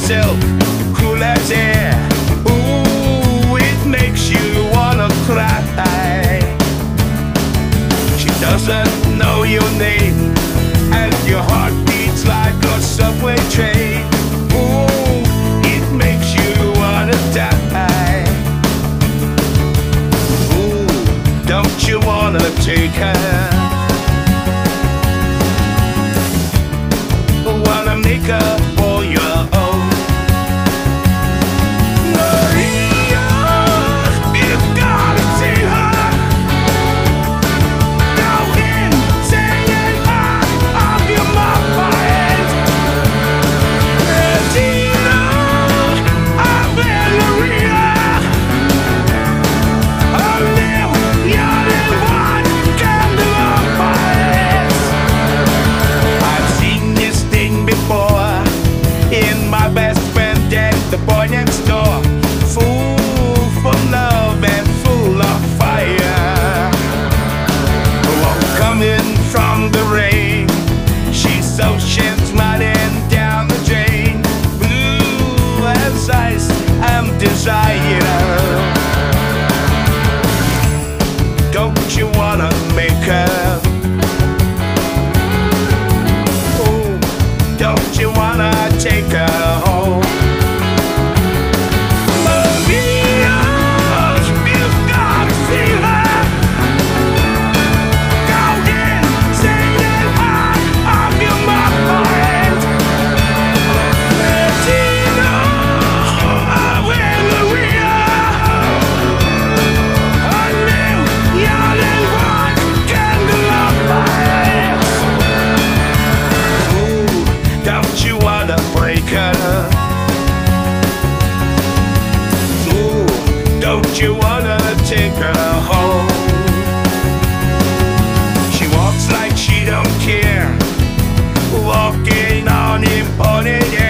silk, cool as air. Ooh, it makes you wanna cry. She doesn't know your name, and your heart beats like a subway train. Ooh, it makes you wanna die. Ooh, don't you wanna take her? Wanna make her for your own. Maria, you've gotta see her. Go in, singing out of your mind. Regina, I'm Valeria. A million and one candle of fires. I've seen this thing before in my best friend Jack, the boy next door. Full for love and full of fire. Oh, coming from the rain, she's so shit's running down the drain. Blue as ice, I'm desire. Don't you wanna make her? Don't you wanna take her home? Maria, you've gotta see her. Go in, singing out of your mind. Regina, Valeria. A million and one candle of fire. Don't you wanna break her? Ooh, don't you wanna take her home? She walks like she don't care, walking on imported